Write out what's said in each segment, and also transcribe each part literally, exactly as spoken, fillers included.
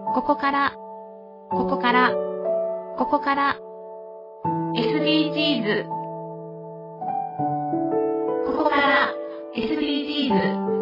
ここから、ここから、ここから、エスディージーズ。ここから、エスディージーズ。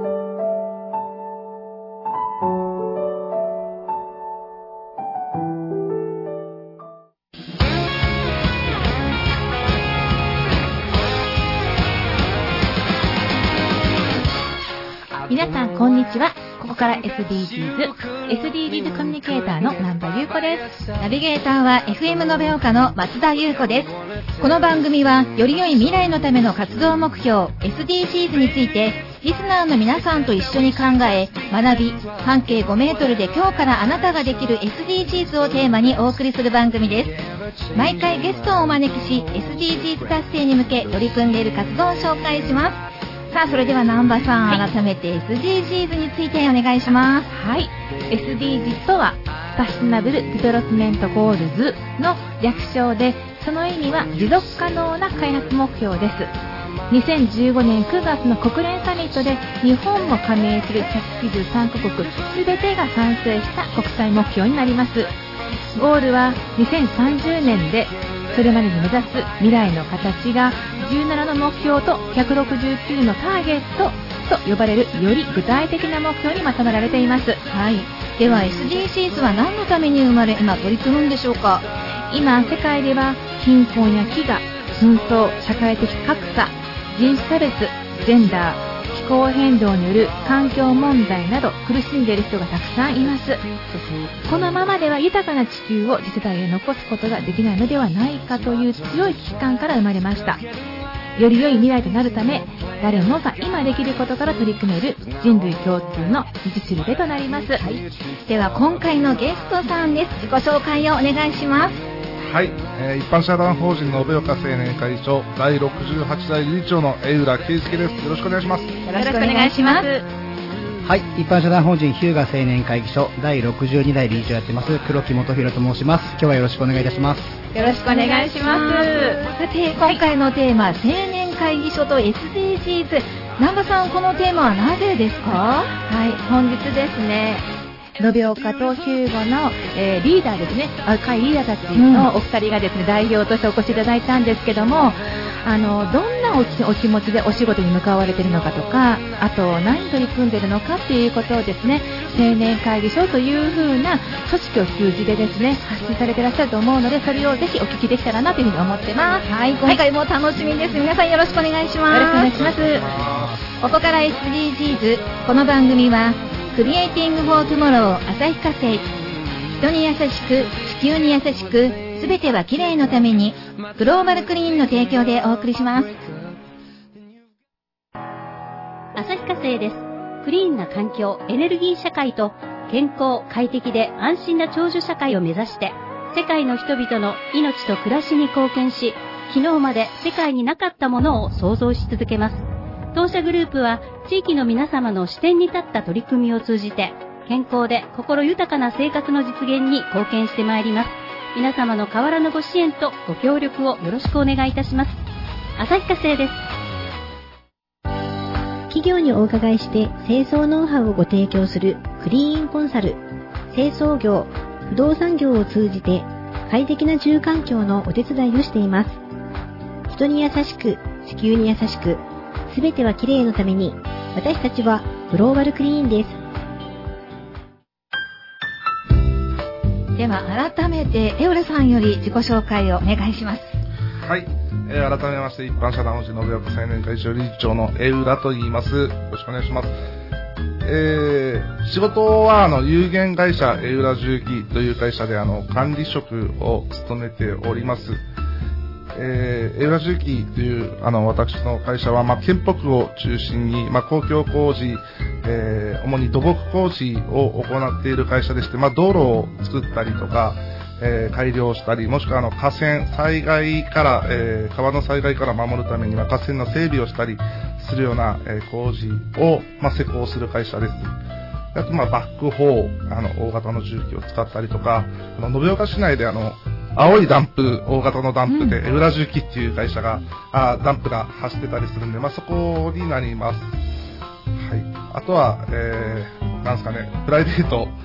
皆さんこんにちは。ここから エスディージーズ エスディージーズ コミュニケーターの南波優子です。 ナビゲーターは エフエム 延岡の松田優子です。この番組はより良い未来のための活動目標 エスディージーズ についてリスナーの皆さんと一緒に考え学び、半径ごメートルで今日からあなたができる エスディージーズ をテーマにお送りする番組です。毎回ゲストをお招きし エスディージーズ 達成に向け取り組んでいる活動を紹介します。さあ、それでは南波さん、はい、改めて エスディージーズ についてお願いします。 はい、 エスディージーズ とはサステナブルディベロップメントゴールズの略称で、その意味は持続可能な開発目標です。にせんじゅうごねんくがつの国連サミットで日本も加盟するひゃくきゅうじゅうさんカ国すべてが賛成した国際目標になります。ゴールはにせんさんじゅうねんでそれまでに目指す未来の形がじゅうななの目標とひゃくろくじゅうきゅうのターゲットと呼ばれるより具体的な目標にまとめられています。 はい。では エスディージーズ は何のために生まれ今取り組むんでしょうか。 今世界では貧困や飢餓、紛争、社会的格差、人種差別、ジェンダー、気候変動による環境問題など苦しんでいる人がたくさんいます。このままでは豊かな地球を次世代へ残すことができないのではないかという強い危機感から生まれました。より良い未来となるため、誰もが今できることから取り組める人類共通の道しるべとなります。はい、 では今回のゲストさんです。自己紹介をお願いします。 はい、えー、一般社団法人延岡青年会議所だいろくじゅうはちだい理事長の江浦圭介です。よろしくお願いします。よろしくお願いします。 はい、一般社団法人日向青年会議所だいろくじゅうにだい理事長やってます黒木元弘と申します。今日はよろしくお願いいたします。 よろしくお願いします。さて今回のテーマ、はい、青年会議所と エスディージーズ。 南波さん、このテーマはなぜですか。 はい、本日ですね、延岡と日向の、えー、リーダーですね、若いリーダーたちのお二人がですね、うん、代表としてお越しいただいたんですけども、あのどんな お, お気持ちでお仕事に向かわれているのかとか、あと何取り組んでいるのかっていうことをですね、青年会議所というふうな組織を通じてですね発信されていらっしゃると思うので、それをぜひお聞きできたらなというふうに思ってます。 はい、今回も楽しみです。はい、皆さんよろしくお願いします。 よろしくお願いします。 ここから エスディージーズ。 この番組はクリエイティングフォートゥモロー旭化成、人に優しく地球に優しくすべてはきれいのためにグローバルクリーンの提供でお送りします。 旭化成です。クリーンな環境、エネルギー社会と健康、快適で安心な長寿社会を目指して世界の人々の命と暮らしに貢献し、昨日まで世界になかったものを創造し続けます。当社グループは地域の皆様の視点に立った取り組みを通じて健康で心豊かな生活の実現に貢献してまいります。皆様の変わらぬご支援とご協力をよろしくお願いいたします。旭化成です。 企業にお伺いして清掃ノウハウをご提供するクリーンコンサル、清掃業、不動産業を通じて快適な住環境のお手伝いをしています。人に優しく、地球に優しく、すべてはきれいのために、私たちはグローバルクリーンです。 では改めて江浦さんより自己紹介をお願いします。 はい、えー、改めまして一般社団法人延岡青年会議所理事長の江浦と言います。よろしくお願いします。えー、仕事はあの有限会社江浦重機という会社であの管理職を務めております。えー、江浦重機というあの私の会社は、まあ、県北を中心に、まあ、公共工事、えー、主に土木工事を行っている会社でして、まあ、道路を作ったりとか、えー、改良したり、もしくはあの河川災害から、えー、川の災害から守るためには河川の整備をしたりするような、えー、工事を、まあ、施工する会社です。あと、まあ、バックホー、あの大型の重機を使ったりとか、あの延岡市内であの青いダンプ、大型のダンプで、江浦重機っていう会社が、あダンプが走ってたりするんで、まあ、そこになります。はい。あとは、えー、なんですかね、プライベート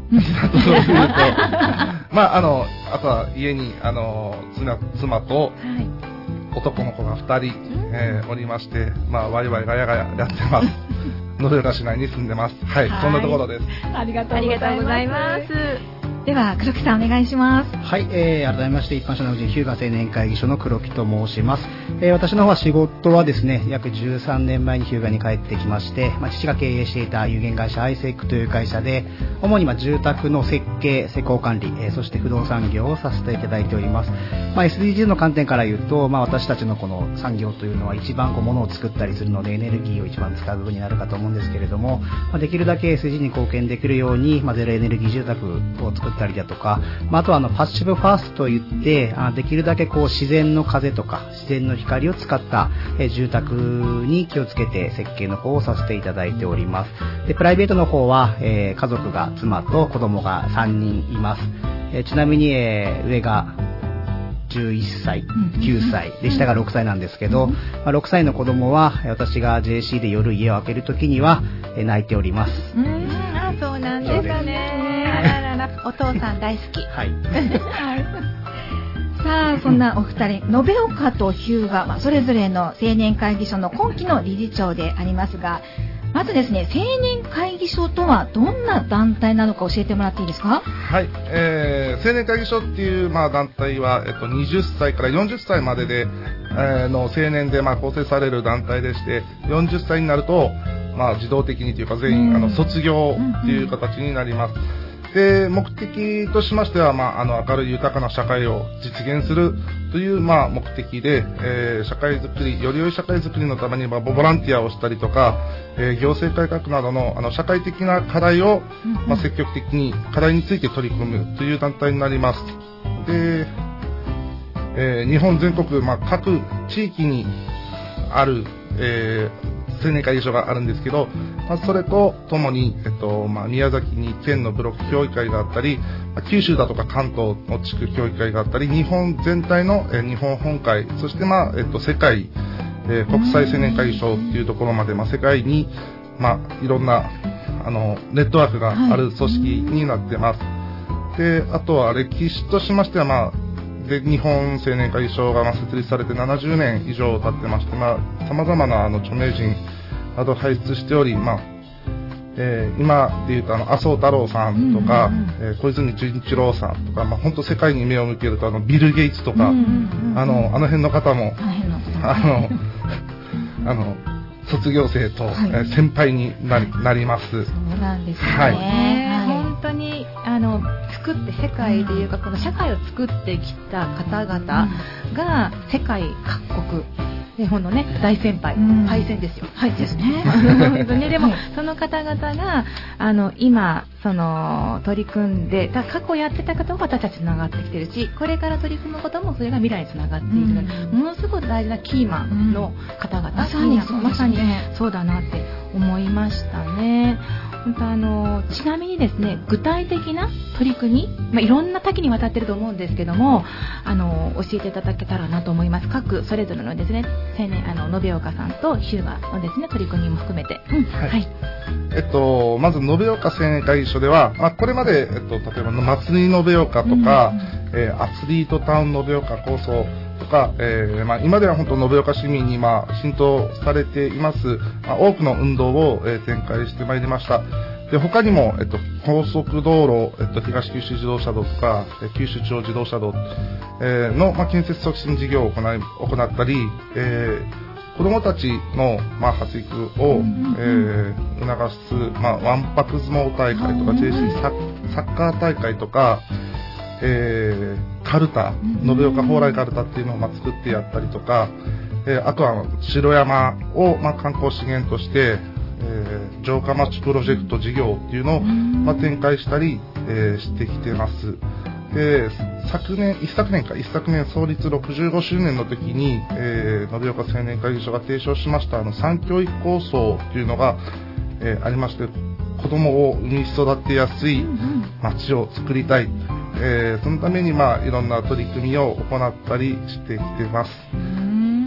だというと、まあ、あの、あとは家に、あの、妻、妻と、男の子がふたり、えー、おりまして、まあ、ワイワイガヤガヤやってます。延岡市内に住んでます。はい、はい、そんなところです。 ありがとうございます。 では黒木さんお願いします。 はい、えー、改めまして一般社団法人日向青年会議所の黒木と申します。えー、私の方は仕事はですね、約じゅうさんねんまえに日向に帰ってきまして、まあ、父が経営していた有限会社アイセックという会社で、主にまあ住宅の設計、施工管理、えー、そして不動産業をさせていただいております。まあ、エスディージーズ の観点から言うと、まあ、私たちのこの産業というのは一番こう物を作ったりするのでエネルギーを一番使う部分になるかと思うんですけれども、まあ、できるだけ エスディージー に貢献できるように、まあ、ゼロエネルギー住宅を作ったりだとか、まあ、あとはあのパッシブファーストといってあできるだけこう自然の風とか自然の光を使ったえ住宅に気をつけて設計の方をさせていただいております。でプライベートの方は、えー、家族が妻と子供がさんにんいます。えー、ちなみに、えー、上がじゅういっさい、きゅうさいで下がろくさいなんですけど、まあ、ろくさいの子供は私が ジェーシー で夜家を開けるときにはえ泣いております。 うーん、あ、そうなんですね。あららら、お父さん大好き。 はい。 はい。さあ、そんなお二人、延岡と日向、まあ、それぞれの青年会議所の今期の理事長でありますが、まずですね、青年会議所とはどんな団体なのか教えてもらっていいですか？ はい、えー、青年会議所っていう、まあ、団体は、えっと、にじゅっさいからよんじゅっさいまでで、えー、の青年で、まあ、構成される団体でして、よんじゅっさいになると、まあ、自動的にというか全員、うん、あの卒業という形になります。で、目的としましては、まあ、あの明るい豊かな社会を実現するという、まあ、目的で、えー、社会づくり、より良い社会づくりのために、まあ、ボランティアをしたりとか、えー、行政改革などの、あの社会的な課題を、まあ、積極的に課題について取り組むという団体になります。で、えー、日本全国、まあ、各地域にある、えー青年会議所があるんですけど、まあ、それとともに、えっとまあ、宮崎に県のブロック協議会があったり、まあ、九州だとか関東の地区協議会があったり、日本全体の、えー、日本本会、そして、まあえっと、世界、えー、国際青年会議所っていうところまで、まあ、世界に、まあ、いろんなあのネットワークがある組織になってます。で、あとは歴史としましては、まあで日本青年会議所がまあ設立されてななじゅうねん以上経ってまして、まあ、様々なあの著名人など輩出しており、まあえー、今でいうとあの麻生太郎さんとか、うんうんうんえー、小泉純一郎さんとか、まあ、本当世界に目を向けるとあのビル・ゲイツとか、うんうんうん、あのあの辺の方もあのあの卒業生と、はいえー、先輩にな り, なります。 そうなんですね、 はいはい、本当にあの作って世界というか、この社会を作ってきた方々が世界各国日本のね大先輩、うん、パイセンですよ。 はいですね。 本当にでも、はい、その方々があの今その取り組んで過去やってたことも私たちつながってきてるし、これから取り組むこともそれが未来につながっているので、うん、ものすごく大事なキーマンの方々、うん、まさにそうですね、まさにそうだなって思いましたね。本当あのちなみにですね、具体的な取り組み、まあ、いろんな多岐にわたってると思うんですけども、あの教えていただけたらなと思います。各それぞれのですね、青年あの延岡さんと日向のですね取り組みも含めて、うんはいはい、 えっとまず延岡青年会議所では、まあ、これまで、えっと、例えば祭り延岡とか、うんうんえー、アスリートタウン延岡構想とか、えーまあ、今では本当延岡市民に、まあ、浸透されています、まあ、多くの運動を、えー、展開してまいりました。で他にも、えっと、高速道路、えっと、東九州自動車道とか、えー、九州地方自動車道、えー、の、まあ、建設促進事業を行い行ったり、えー、子どもたちの、まあ、発育を、えー、促す、まあ、わんぱく相撲大会とか ジェーシー サ, サッカー大会とか、えー、カルタ、延岡蓬莱カルタっていうのをまあ作ってやったりとか、えー、あとは城山をまあ観光資源として、えー、城下町プロジェクト事業っていうのをまあ展開したり、えー、してきてます。で昨年一昨年か一昨年創立ろくじゅうごしゅうねんの時に、えー、延岡青年会議所が提唱しましたあの産教育構想っていうのが、えー、ありまして、子どもを産み育てやすい町を作りたい、えー、そのために、まあ、いろんな取り組みを行ったりしてきてます。 うーん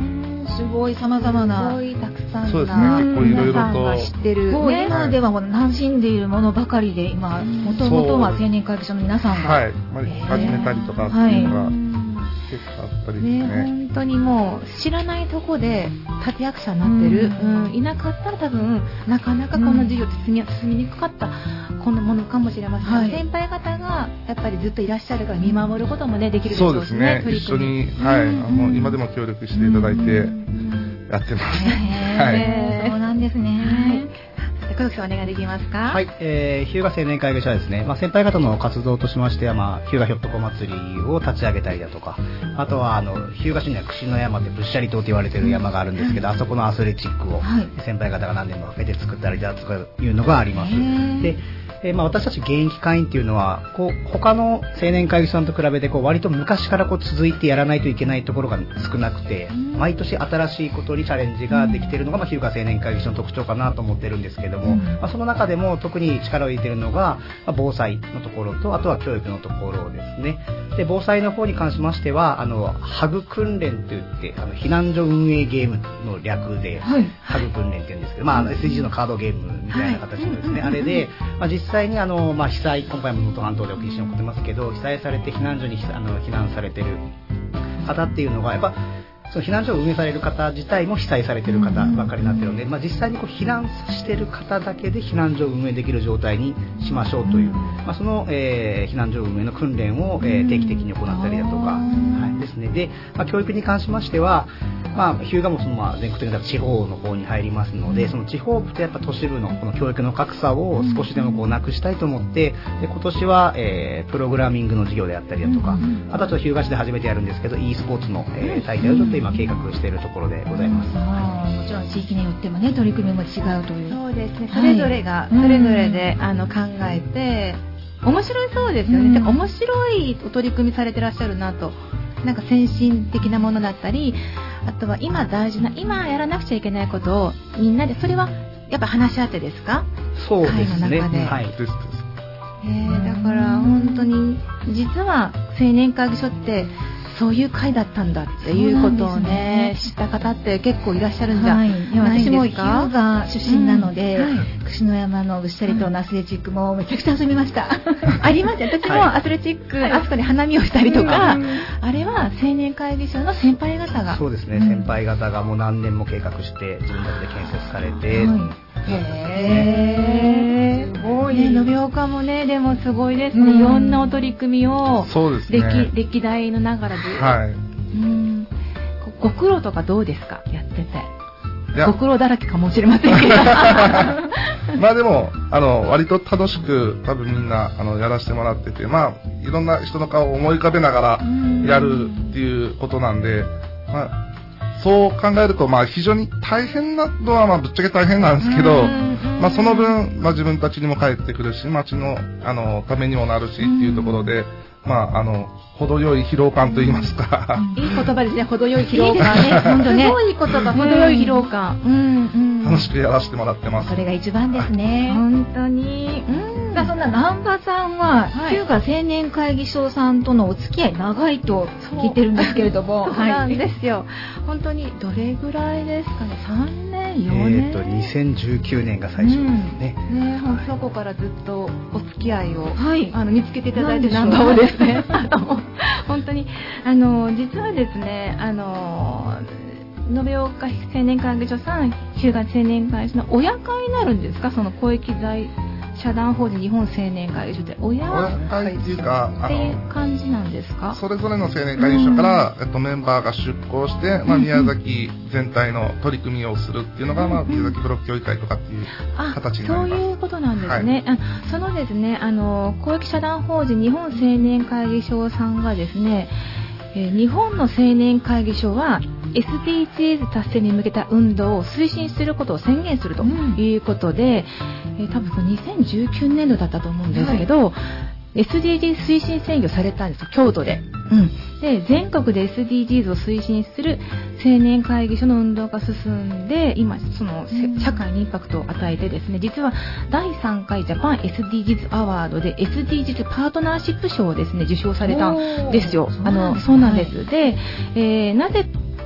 すごい様々な。 すごいたくさんそうですねな結構いろいろと皆さんが知ってる、 もうね、 今ではもう馴染んでいるものばかりで、今、もともとは青年会議所の皆さんが。 はい、まあ、始めたりとかっていうのがはい結構あったりですね、 ね。 本当にもう知らないとこで立役者になってる、 うんうん、いなかったら多分なかなかこの授業って進み、進みにくかったこのものかもしれません、 はい先輩方がやっぱりずっといらっしゃるから見守ることも、ね、できるでしそょうしうですね。 取り一緒組みに、はい、あうんの今でも協力していただいてやってます。はい。 へーそうなんですね。 黒木さんお願いできますか。 はい、えー、日向青年会議所はですね、まあ、先輩方の活動としましては、まあ、日向ひょっとこ祭りを立ち上げたりだとか、あとは、あの、日向市には櫛の山ってぶっしゃり島と言われている山があるんですけど、あそこのアスレチックをはい先輩方が何年もかけて作ったりだとかいうのがあります。 へーで、えーまあ、私たち現役会員っていうのはこう他の青年会議所さんと比べてこう割と昔からこう続いてやらないといけないところが少なくて、毎年新しいことにチャレンジができているのが、まあ、日向青年会議所の特徴かなと思ってるんですけども、 うんまあ、その中でも特に力を入れているのが、まあ、防災のところとあとは教育のところですね。で防災の方に関しましてはあのハグ訓練といってあの避難所運営ゲームの略で、 はいハグ訓練って言うんですけど、まあ、あの エスディージー のカードゲームみたいな形のですね、 はいあれで、まあ、実際にあの、まあ、被災、今回も能登半島で起きて起こってますけど、被災されて避難所にあの避難されてる方っていうのがやっぱその避難所を運営される方自体も被災されてる方ばっかりになってるので、まあ、実際にこう避難してる方だけで避難所を運営できる状態にしましょうという、まあ、その、えー避難所運営の訓練を、えー定期的に行ったりだとか、はいですね。で、まあ、教育に関しましては、まあ、日向もその、まあ、全国的な地方の方に入りますので、その地方部とやっぱ都市部のこの教育の格差を少しでもこうなくしたいと思って、で今年は、えープログラミングの授業であったりだとか、あとはちょっと日向市で初めてやるんですけど e スポーツの、えー大会をちょっと今計画しているところでございます。 あーもちろん地域によってもね取り組みも違うという。 そうですね、 はいそれぞれが、 うんそれぞれであの考えて面白いそうですよね、 うんてか面白いお取り組みされてらっしゃるなと、なんか先進的なものだったり、あとは今大事な今やらなくちゃいけないことをみんなで、それはやっぱ話し合ってですか？ そうですね。 会の中ではい。 ですです。 えー、だから本当に実は青年会議所ってそういう会だったんだっていうことをそうなんですねね知った方って結構いらっしゃるんじゃはい、いやない私も日ですか？ 向出身なので、 うんはい櫛の山のぐっしゃりとのアスレチックもめちゃくちゃ遊びました。 ありますよ。私もアスレチック、あそこで花見をしたりとか、あれは青年会議所の先輩方が。 そうですね、 うん先輩方がもう何年も計画して自分たちで建設されて、 はいへーすごいね、延岡もね、でもすごいですね。 うんいろんなお取り組みを、 そうですね。 歴歴代のながらず、 はい。 うんごご苦労とかどうですか？やってて。 いやご苦労だらけかもしれませんけど。 まあでも、あの、割と楽しく多分みんな、あの、やらせてもらってて、まあ、いろんな人の顔を思い浮かべながらやるっていうことなんで、まあ、そう考えると、まあ、非常に大変なのは、まあ、ぶっちゃけ大変なんですけど、まあ、その分、まあ、自分たちにも返ってくるし、町の、あの、ためにもなるしっていうところで、まあ、あの、程よい疲労感と言いますか、 いい言葉ですね。程よい疲労感ね。 本当ねすごい言葉、程よい疲労感。うんうん。 楽しくやらせてもらってます。 それが一番ですね。 本当に。うん。 さあそんな南波さんは、 はい日向青年会議所さんとのお付き合い長いと聞いてるんですけれども、 そうなんですよ。本当にどれぐらいですかね。さんねん、よねん。 えっとにせんじゅうきゅうねんが最初ですね。 うんね、ほんとそこからずっとお付き合いを、 はいあの見つけていただいてナンなんでしょうバーをですね、あの本当にあの実はですね、あの延岡青年会議所さん、日向青年会議所の親会になるんですか？その公益財社団法人日本青年会議所って親親会っていうか、あっていうの、 感じなんですか？ それぞれの青年会議所から、えっと、メンバーが出向して、まあ、宮崎全体の取り組みをするっていうのが、まあ、宮崎ブロック協議会とかっていうあ、 形になります。 そういうことなんですね。あそのですね、あの公益社団法人日本青年会議所さんがですね、えー日本の青年会議所は エスディージーズ 達成に向けた運動を推進することを宣言するということで、えー多分そのにせんじゅうきゅうねんどだったと思うんですけど、エスディージーズ 推進宣言されたんですよ、京都で。うん、で全国で エスディージーズ を推進する青年会議所の運動が進んで、今そのせ社会にインパクトを与えてですね、実はだいさんかいジャパン エスディージーズ アワードで エスディージーズ パートナーシップ賞をですね受賞されたんですよ。あのそうなんです。で、えーなぜ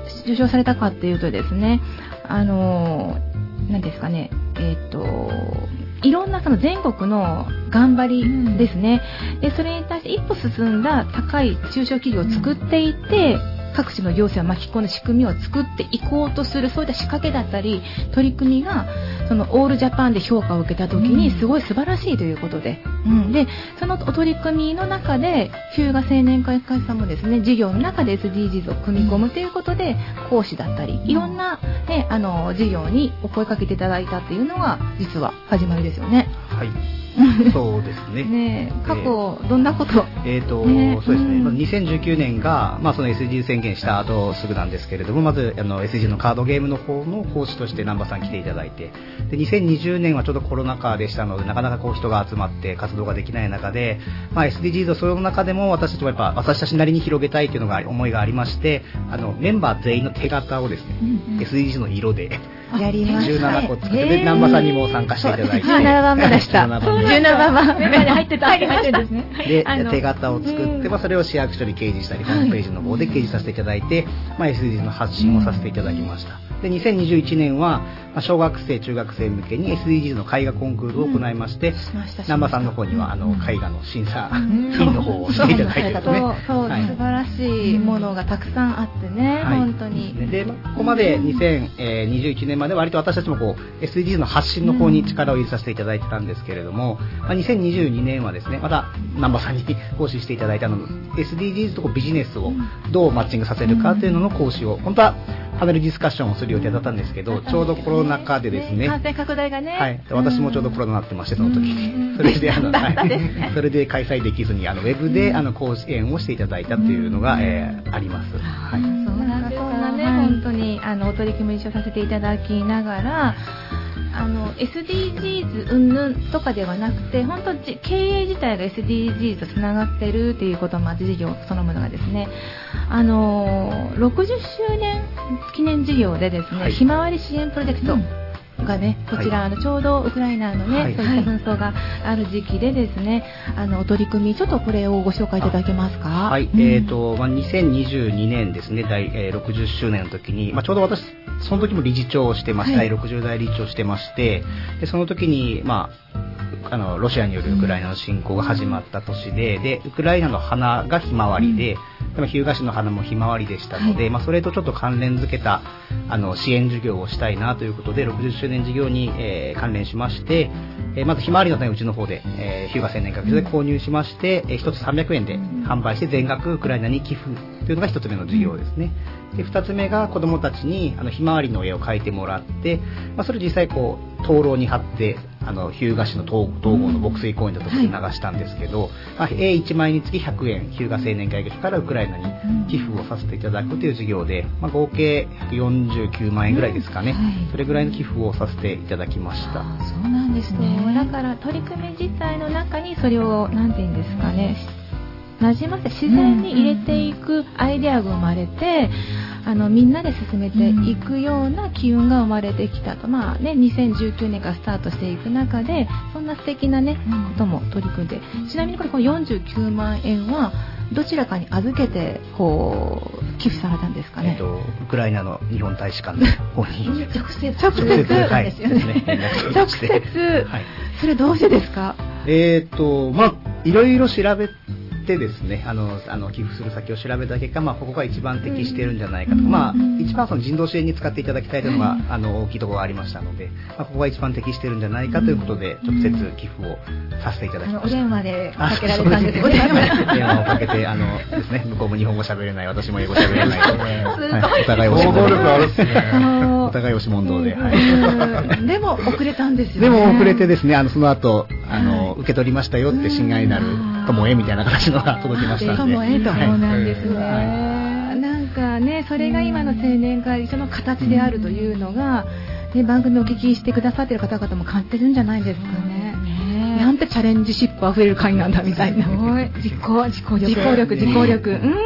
受賞されたかっていうとですね、あの何ですかね、えっといろんなその全国の頑張りですね、うん、でそれに対して一歩進んだ高い中小企業を作っていて、各地の行政を巻き込んで仕組みを作っていこうとする、そういった仕掛けだったり取り組みがそのオールジャパンで評価を受けた時にすごい素晴らしいということで、うん、でその取り組みの中で日向青年会会さんもですね、事業の中で エスディージーズ を組み込むということで講師だったりいろんな、ね、あの事業にお声かけていただいたっていうのが実は始まりですよね。 はいそうですね。 ね過去、えー、どんなこと？ えっ、ー、と、ね、そうですね。まずにせんじゅうきゅうねんが、まあその エスディージーズ 宣言した後すぐなんですけれども、まずあの エスディージーズ のカードゲームの方の講師として南波さん来ていただいて、でにせんにじゅうねんはちょうどコロナ禍でしたので、なかなかこう人が集まって活動ができない中で、まあ エスディージーズ をその中でも私たちもやっぱ私たちなりに広げたいというのが思いがありまして、あのメンバー全員の手形をですね、うんうん、エスディージーズ の色でやりました。 じゅうななこ作って、で南波さんにも参加していただいて、 じゅうななばんめでした。じゅうななばんめに入ってた。入ってるんですね。 で手形を作って、まあそれを市役所に掲示したり、ホームページの方で掲示させていただいて、まあ エスディージーズ の発信をさせていただきました。でにせんにじゅういちねんは、まあ、小学生中学生向けに エスディージーズ の絵画コンクールを行いまして、うん、南波さんの方にはあの絵画の審査員の方をしていただいてですね、 そうそう、はい、素晴らしいものがたくさんあってね、はい、本当に。 でここまでにせんにじゅういちねんまで割と私たちもこう エスディージーズ の発信の方に力を入れさせていただいてたんですけれども、まあ、にせんにじゅうにねんはですね、また南波さんに講師していただいたの エスディージーズ とこうビジネスをどうマッチングさせるかというのの講師を、本当はパネルディスカッションをする予定だったんですけど、ちょうどコロナ禍でですね、 感染拡大がね、 はい、私もちょうどコロナになってまして、その時にそれであの、はい、それで開催できずにあのウェブであの講演をしていただいたっていうのが、えー、あります。はい、 そうなんです。そんなね、本当にあのお取り組み一緒させていただきながら、あの エスディージーズ 云々とかではなくて、本当経営自体が エスディージーズ とつながっているっていうこともあって、事業そのものがですね、あのろくじゅっしゅうねん記念事業でですね、はい、ひまわり支援プロジェクトがね、こちら、はい、あのちょうどウクライナのね、はい、そういった紛争がある時期でですね、あのお取り組みちょっとこれをご紹介いただけますか。 はい、うん、えーとまあ、にせんにじゅうにねんですね、第、えー、ろくじゅっしゅうねんの時に、まあ、ちょうど私その時も理事長をしてまして、はい、だいろくじゅう代理事長をしてまして、でその時に、まあ、あのロシアによるウクライナの侵攻が始まった年で、でウクライナの花がひまわりで、でも日向市の花もひまわりでしたので、はい、まあ、それとちょっと関連づけたあの支援事業をしたいなということでろくじゅっしゅうねん事業に、えー、関連しまして、えー、まずひまわりの種をうちの方で、えー、日向青年会で購入しまして、えー、ひとつさんびゃくえんで販売して全額ウクライナに寄付というのがひとつめの事業ですね。でふたつめが子どもたちにあのひまわりの絵を描いてもらって、まあ、それを実際こう灯籠に貼ってあの日向市の東郷の牧水公園のところで流したんですけど、はい、まあ、絵いちまいにつきひゃくえん日向青年会議所からウクライナに寄付をさせていただくという事業で、まあ、合計ひゃくよんじゅうきゅうまんえんぐらいですかね、はい、それぐらいの寄付をさせていただきました。 あ、そうなんですね。だから取り組み自体の中にそれをなんていうんですかね、なじませ自然に入れていくアイデアが生まれて、あのみんなで進めていくような機運が生まれてきたと、まあね、にせんじゅうきゅうねんからスタートしていく中でそんな素敵なねことも取り組んで、ちなみにこれこのよんじゅうきゅうまんえんはどちらかに預けてこう寄付されたんですかね。 えっと、ウクライナの日本大使館の方に直接直接、はい、ですよね。直接、はい、それどうしてですか。 えっとまあいろいろ調べでですね、あのあの寄付する先を調べた結果、まあ、ここが一番適しているんじゃないかと、うん、まあ、一番その人道支援に使っていただきたいというのが、うん、あの大きいところがありましたので、まあ、ここが一番適しているんじゃないかということで、直接寄付をさせていただきました。 お電話でかけられたんですよね。 電話をかけて、あのですね、向こうも日本語喋れない、私も英語喋れないと、はい、お互い押し問答お互い押し問答で、はい、でも遅れたんですよね。 でも遅れてですね、あのその後あの、はい、受け取りましたよって親愛なる友へみたいな形のが届きましたので。 友へと、そうなんですね、はい、なんかね、それが今の青年会議所の形であるというのが、ね、番組をお聞きしてくださっている方々も感じてるんじゃないですかね。ね、なんてチャレンジシップあふれる会なんだみたいな。 実行実行力実行力実行力、うん、 はい、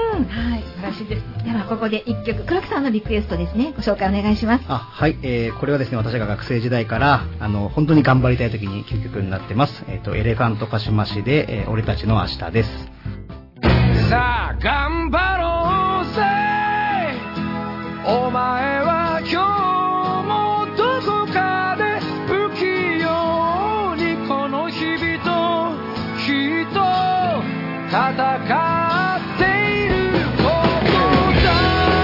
素晴らしいです。ではここでいっきょく黒木さんのリクエストですね、ご紹介お願いします。 あ、はい、えー、これはですね、私が学生時代からあの本当に頑張りたい時に究極になってます。えっ、ー、とエレファントカシマシで、えー、俺たちの明日です。 さあ頑張ろうぜお前は今日もどこかで不器用にこの日々ときっと戦っていることだ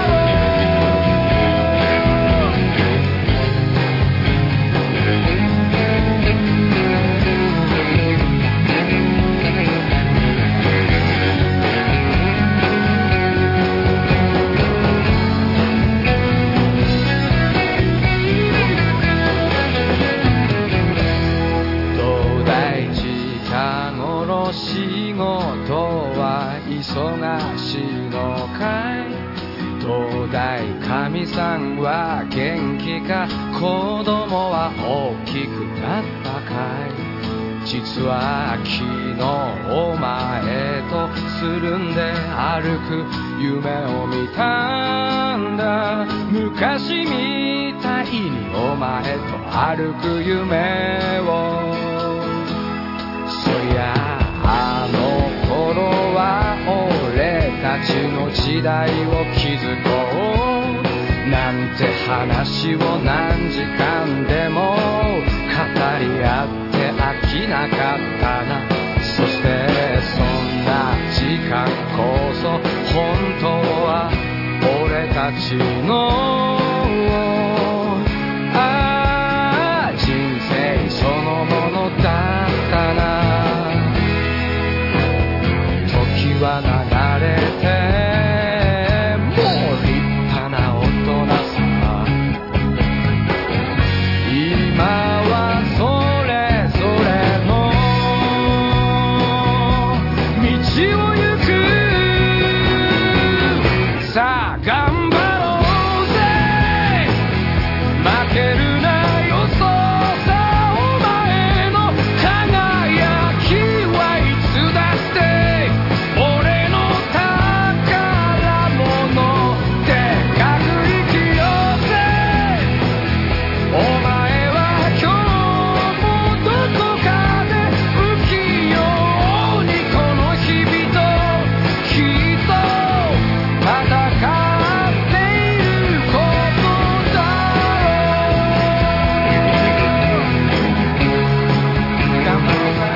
仕事は忙しいのかい東大神さんは元気か子供は大きくなったかい実は昨日お前とつるんで歩く夢を見たんだ昔みたいにお前と歩く夢をそりゃあの頃は俺たちの時代を築こうなんて話を何時間でも語り合って飽きなかったなそしてそんな時間こそ本当は俺たちのああ人生そのものだったな時は流れてもう立派な大人さ今はそれぞれの道を行くさあ頑張ろうぜ負けるなよそうさお前の輝きはいつだって俺の宝物でかく生きようぜお前は今日もどこかで不器用にこの日々ときっと戦っていることだ頑張ろうぜ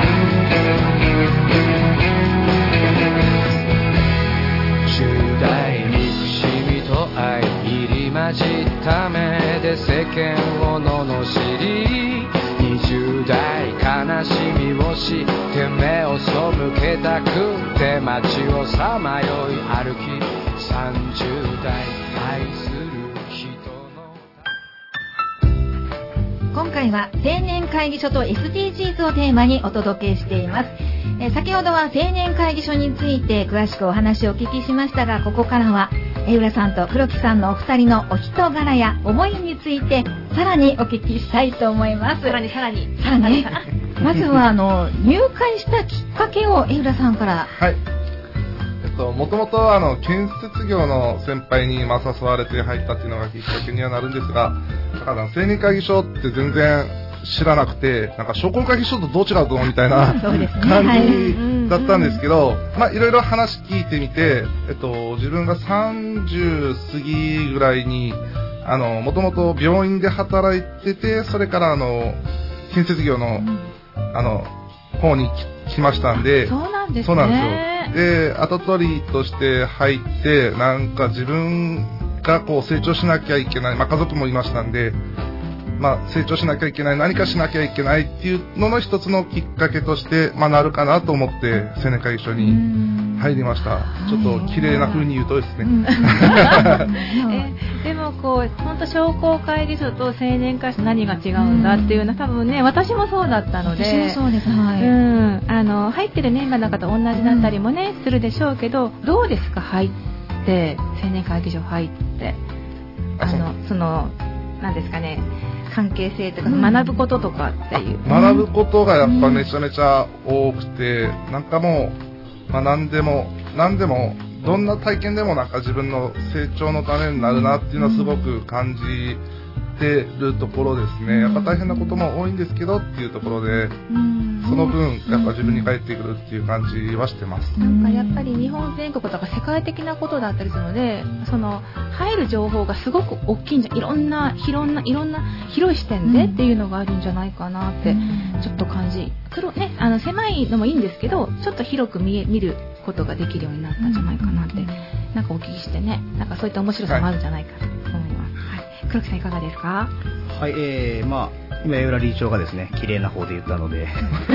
十代憎しみと愛入り混じった目で世間を罵り二十代悲しみを知って目を背けたくて街をさまよい歩き三十代愛する人の今回は青年会議所と エスディージーズ をテーマにお届けしています。えー先ほどは青年会議所について詳しくお話をお聞きしましたが、ここからは江浦さんと黒木さんのお二人のお人柄や思いについてさらにお聞きしたいと思います。 さらにさらにさらにまずはあの入会したきっかけを江浦さんからはい。えっと、もともとあの、建設業の先輩にまあ誘われて入ったっていうのがきっかけにはなるんですが、だから青年会議所って全然知らなくて、なんか商工会議所とどう違うのみたいなそうですね感はいじだったんですけど、まあいろいろ話聞いてみて、えっと、自分がさんじゅう過ぎぐらいに、あの、もともと病院で働いてて、それからあの、建設業の、あの、方に来来ましたんで、 そうなんですね。 そうなんですよ。で、後取りとして入って、なんか自分がこう成長しなきゃいけない、まあ家族もいましたんで、まあ成長しなきゃいけない、何かしなきゃいけないっていうのの一つのきっかけとして、まあなるかなと思って、青年会議所に入りました。ちょっと綺麗な風に言うとですね。 えでもこう本当商工会議所と青年会議所何が違うんだっていうのは多分ね私もそうだったので、 私もそうです、はい、 うんあの入ってるメンバーの方と同じだったりもね、うん、するでしょうけどどうですか入って青年会議所入ってあのそのなんですかね関係性とか、うん、学ぶこととかっていう学ぶことがやっぱめちゃめちゃ多くて、うん、なんかもう、まあ、何でも何でもどんな体験でもなんか自分の成長のためになるなっていうのはすごく感じってるところですね。やっぱ大変なことも多いんですけどっていうところで、その分やっぱ自分に返ってくるっていう感じはしてます。 なんかやっぱり日本全国とか世界的なことだったりするので、その入る情報がすごく大きいんじゃ、いろんないろんないろんな広い視点でっていうのがあるんじゃないかなってちょっと感じ。黒ね、あの狭いのもいいんですけど、ちょっと広く見え見ることができるようになったんじゃないかなって、なんかお聞きしてね、なんかそういった面白さもあるんじゃないかと思います。はい、黒木さんいかがですか？ はい、えー、まあ今江浦理事長がですね、綺麗な方で言ったので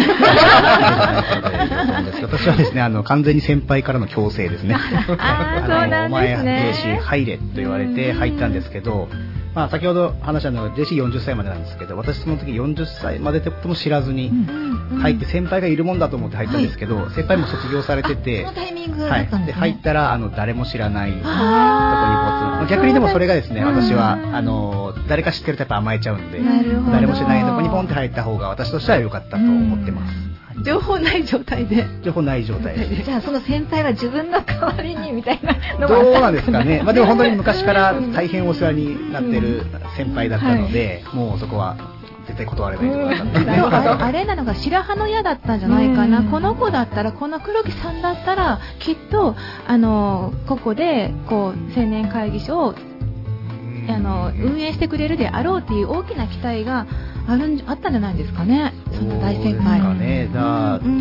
私はですね、あの完全に先輩からの強制ですね。 ああ、そうなんですね。 お前 ジェーシー 入れと言われて入ったんですけど、まあ、先ほど話したのが ジェーシーよんじゅっさいまでなんですけど、私その時よんじゅっさいまでってことも知らずに入って、先輩がいるもんだと思って入ったんですけど、はい、先輩も卒業されてて、 そのタイミングだったんですね。 はい、で入ったらあの誰も知らないところにポツン、逆にでもそれがですね、私はあの誰か知ってるとやっぱ甘えちゃうんで、誰も知らないところにポンって入った方が私としては良かったと思ってます。 情報ない状態で情報ない状態でじゃあその先輩は自分の代わりにみたいなのがあったんですかね。どうなんですかね。まあでも本当に昔から大変お世話になってる先輩だったので、うん、はい、もうそこは絶対断れないところだったんですね。 あれなのが白羽の矢だったんじゃないかな。この子だったら、この黒木さんだったらきっとあのここでこう青年会議所をあの運営してくれるであろうっていう大きな期待があるんあったんじゃないですかね。その大先輩。 そうですかね。だと、うん、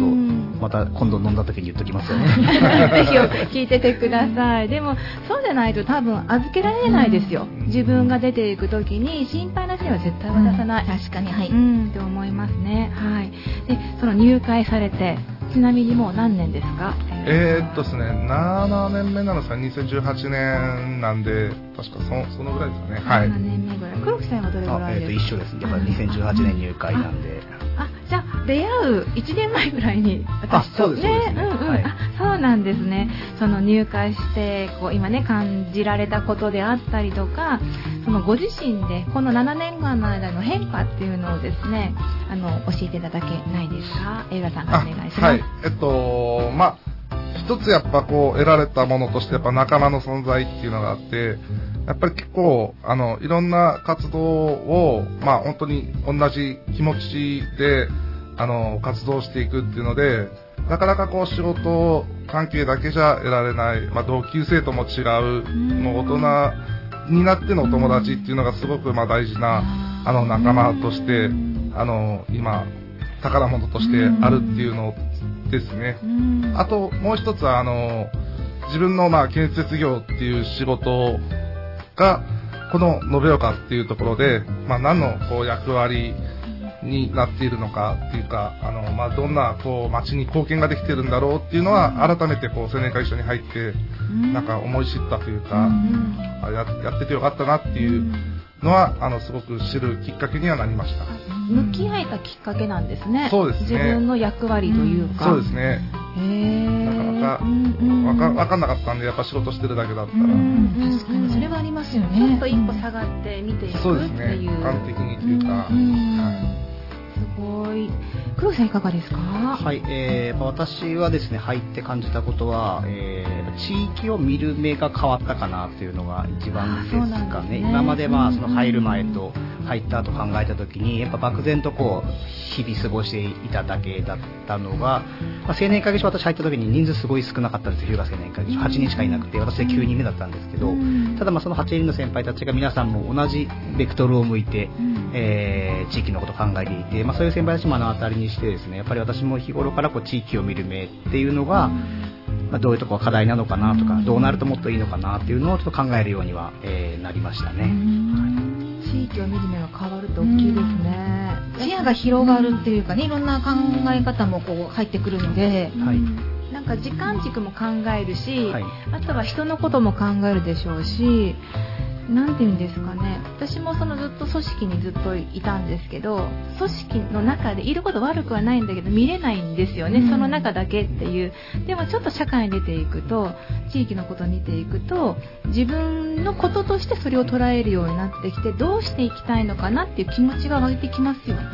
また今度飲んだ時に言っときますよね。 ぜひ聞いててください。でもそうじゃないと多分預けられないですよ。自分が出ていく時に心配なシーンは絶対渡さない。 うん、確かに、はい。 うんって思いますね。はい。でその入会されて。ちなみにもう何年ですか？ えー、っとですね、ななねんめなのさ、にせんじゅうはちねんなんで、確か そ, そのぐらいですかね。はい。 ななねんめぐらい。黒木さんはどれぐらいですか？ えー、っと一緒ですね。やっぱりにせんじゅうはちねん入会なんで。 あ、じゃあ出会ういちねんまえぐらいに私と。あ、そうですね。 ね、うんうん、はい、あ、そうなんですね。その入会してこう今ね感じられたことであったりとか、そのご自身でこのななねんかんの間の変化っていうのをですね、あの教えていただけないですか？江浦さんがお願いします。 はい。えっとまあ一つやっぱこう得られたものとしてやっぱ仲間の存在っていうのがあって、やっぱり結構あのいろんな活動をまあ本当に同じ気持ちであの活動していくっていうので、なかなかこう仕事関係だけじゃ得られない、まあ、同級生とも違う、もう大人になってのお友達っていうのがすごくまあ大事なあの仲間としてあの今宝物としてあるっていうのですね。あともう一つはあの自分のまあ建設業っていう仕事がこの延岡っていうところで、まあ、何のこう役割になっているのかっていうか、あの、まあ、どんなこう町に貢献ができてるんだろうっていうのは改めてこう青年会議所に入ってなんか思い知ったというか、あ や, やっててよかったなっていうのはあのすごく知るきっかけにはなりました。 向き合えたきっかけなんですね。 そうですね。 自分の役割というか。 そうですね。 へー、 なかなか、うんうん、わか分かんなかったんで、やっぱ仕事してるだけだったら、うんうん、確かにそれはありますよね。 ちょっと一歩下がって見ていくっていう。 そうですね。完璧にというか、 うんうん、はい、すごい。黒木さんいかがですか？ はい、えー、私はですね入って感じたことは、えー、地域を見る目が変わったかなというのが一番ですかね。今まではその入る前と入った後考えた時にやっぱ漠然とこう日々過ごしていただけだったのが、まあ、青年会議所私入った時に人数すごい少なかったんですよ。日向青年会議所はちにんしかいなくて、私できゅうにんめだったんですけど、ただまあそのはちにんの先輩たちが皆さんも同じベクトルを向いて、えー、地域のことを考えていて、まあ、そういう先輩たちも目の当たりにしてですね、やっぱり私も日頃からこう地域を見る目っていうのが、まあ、どういうところが課題なのかなとか、どうなるともっといいのかなっていうのをちょっと考えるようには、えー、なりましたね。はい、 地域を見る目が変わると大きいですね。 視野が広がるっていうかね、いろんな考え方もこう入ってくるので、 はい、なんか時間軸も考えるし、はい、あとは人のことも考えるでしょうし、なんていうんですかね、私もそのずっと組織にずっといたんですけど、組織の中でいること悪くはないんだけど見れないんですよね、うん、その中だけっていう。でもちょっと社会に出ていくと、地域のことを見ていくと、自分のこととしてそれを捉えるようになってきて、どうしていきたいのかなっていう気持ちが湧いてきますよ、うん、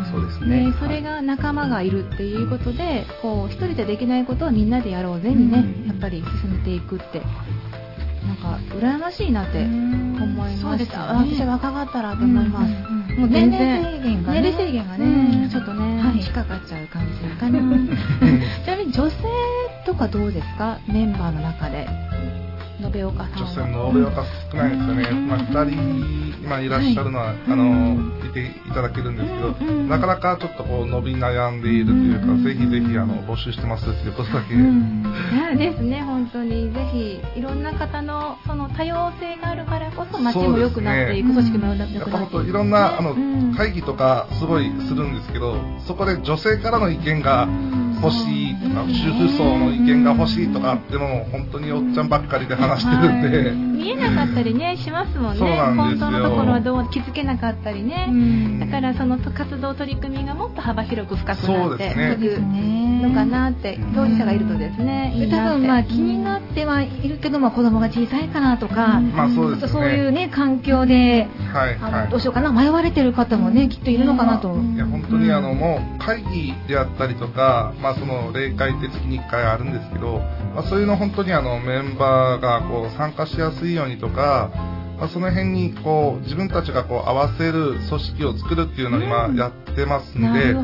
そうですね。 でそれが仲間がいるっていうことで、こう一人でできないことをみんなでやろうぜにね、うん、やっぱり進めていくってなんか羨ましいなって思いました。 そうですよね、 私若かったらと思います。 うんうん、もう年齢制限がね、 年齢制限がね、うん、ちょっとね、はい、引っかかっちゃう感じかな。ちなみに女性とかどうですか、メンバーの中で。延岡さん。 女性の延岡少ないですよね。まあ、ふたり今いらっしゃるのは、はい、あのいていただけるんですけど、うん、なかなかちょっとこう伸び悩んでいるというか、うん、ぜひぜひあの募集してますっていうことだけ、うん、 ですね。本当にぜひいろんな方のその多様性があるからこそ街も良くなっていく、組織も良くなっていく、やっぱ本当いろんなあの、うん、会議とかすごいするんですけど、そこで女性からの意見が欲しい、主婦層の意見が欲しいとかあっても本当におっちゃんばっかりで話してるんで、はい、 見えなかったりねしますもんね。 そうなんですよ。 本当のところはどう気づけなかったりね、うん、だからその活動取り組みがもっと幅広く深くなっていくのかなって、当事者がいるとですね、いいなって。 多分まあ気になってはいるけど、まあ、子供が小さいからとか、 まあそうですね、 そういうね環境で、はい、あのどうしようかな迷われてる方もねきっといるのかなと。 いや本当にあのもう会議であったりとか、まあその例会って月にいっかいあるんですけど、まあ、そういうの本当にあのメンバーがこう参加しやすいようにとか、まあ、その辺にこう自分たちがこう合わせる組織を作るっていうのを今やってますんで、うん、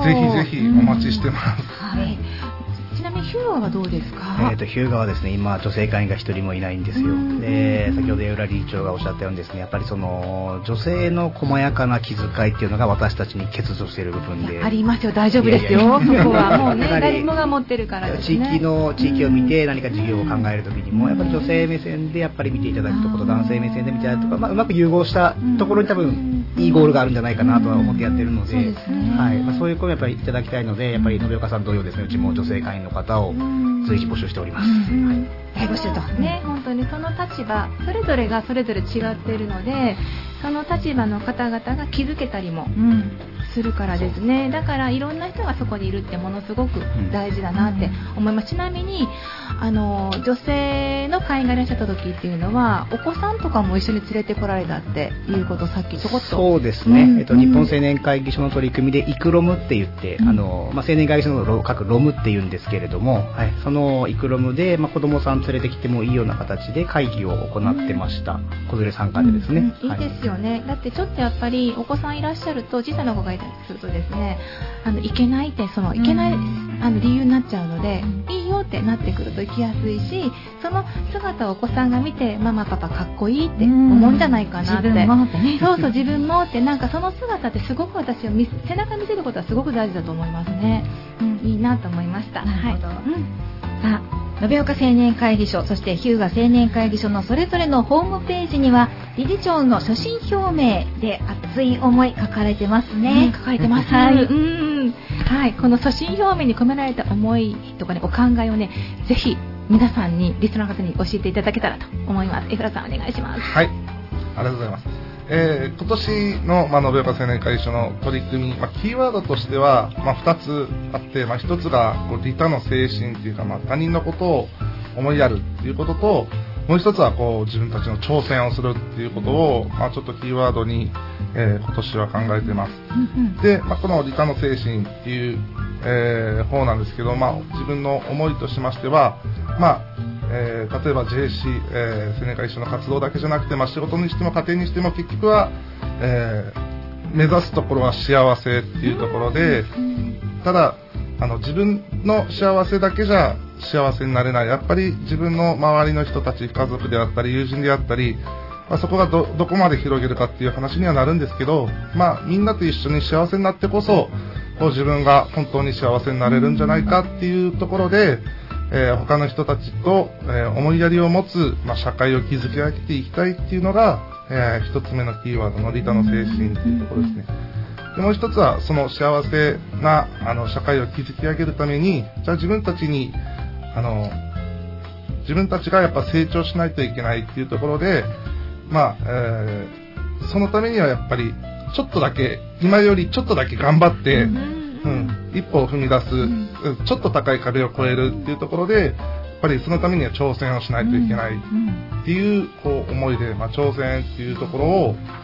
ぜひぜひお待ちしてます、うん、はい。 ちなみにヒューガはどうですか。 えー、とヒューガはですね、今女性会員が一人もいないんですよ。で、先ほど江浦理事長がおっしゃったようにですね、やっぱりその女性の細やかな気遣いっていうのが私たちに欠如している部分でありますよ。大丈夫ですよ。いやいやいやそこはもうね誰もが持ってるからですね。 地域の地域を見て何か事業を考えるときにもやっぱり女性目線でやっぱり見ていただくところと男性目線で見ていただくとか、まあ、うまく融合したところに多分いいゴールがあるんじゃないかなとは思ってやってるので、そうですね、はい、まあ、そういう声をやっぱりいただきたいので、やっぱり延岡さん同様ですね、うちも女性会員の方を随時募集しております。 大募集とね、本当にその立場それぞれがそれぞれ違っているので、その立場の方々が気づけたりもするからですね。だからいろんな人がそこにいるってものすごく大事だなって思います。ちなみにあの女性の会員がいらっしゃった時っていうのはお子さんとかも一緒に連れてこられたっていうことをさっきちょこっと。 そうですね、うん、えっと、日本青年会議所の取り組みでイクロムって言って、うん、あのまあ、青年会議所のロ各ロムっていうんですけれども、はい、そのイクロムで、まあ、子供さん連れてきてもいいような形で会議を行ってました。子連れ参加でですね、 うんうん、いいですよね、はい。だってちょっとやっぱりお子さんいらっしゃると小さな子がいたりするとですね、あのいけないってそのいけない、うん、あの理由になっちゃうので、うん、いいよってなってくると行きやすいし、その姿をお子さんが見てママパパかっこいいって思うんじゃないかなって、うん、自分もってね、そうそう自分もってなんかその姿ってすごく私は背中見せることはすごく大事だと思いますね、うん、いいなと思いました。 なるほど、はい、うん、さあ延岡青年会議所そして日向青年会議所のそれぞれのホームページには理事長の所信表明で熱い思い書かれてますね、うん、 書かれてます、はい、うん、はい、この所信表明に込められた思いとかね、お考えをねぜひ皆さんにリスナーの方に教えていただけたらと思います。江原さんお願いします。 はい、ありがとうございます。えー、今年の、まあ、延岡青年会議所の取り組み、まあ、キーワードとしては、まあ、ふたつあって、まあ、ひとつがこう利他の精神というか、まあ、他人のことを思いやるということと、もうひとつはこう自分たちの挑戦をするということを、まあ、ちょっとキーワードに、えー、今年は考えています。で、まあ、この利他の精神っていう、えー、方なんですけど、まあ、自分の思いとしましては、まあえー、例えば ジェーシー、えー、青年会議所の活動だけじゃなくて、まあ、仕事にしても家庭にしても結局は、えー、目指すところは幸せっていうところで、ただあの自分の幸せだけじゃ幸せになれない。やっぱり自分の周りの人たち、家族であったり友人であったり、まあ、そこが ど, どこまで広げるかっていう話にはなるんですけど、まあ、みんなと一緒に幸せになってこそこう自分が本当に幸せになれるんじゃないかっていうところで、えー、他の人たちと、えー、思いやりを持つ、まあ、社会を築き上げていきたいっていうのが、えー、一つ目のキーワードの利他の精神っていうところですね。でもう一つはその幸せなあの社会を築き上げるために、じゃあ自分たちにあの自分たちがやっぱ成長しないといけないっていうところで、まあえー、そのためにはやっぱりちょっとだけ今よりちょっとだけ頑張って、うん、一歩を踏み出す、うん、ちょっと高い壁を越えるっていうところで、やっぱりそのためには挑戦をしないといけないっていう、こう思いで、まあ、挑戦っていうところを